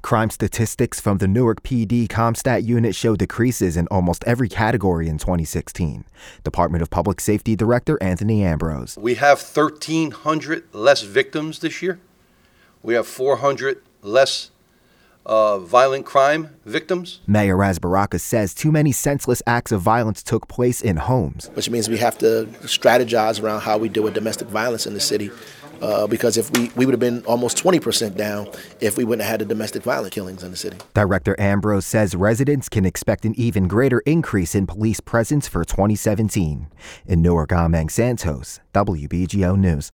Crime statistics from the Newark PD CompStat unit show decreases in almost every category in 2016. Department of Public Safety Director Anthony Ambrose. We have 1,300 less victims this year. We have 400 less violent crime victims. Mayor Ras Baraka says too many senseless acts of violence took place in homes. Which means we have to strategize around how we deal with domestic violence in the city. Because if we would have been almost 20% down if we wouldn't have had the domestic violence killings in the city. Director Ambrose says residents can expect an even greater increase in police presence for 2017. In Newark, I'm Ang Santos, WBGO News.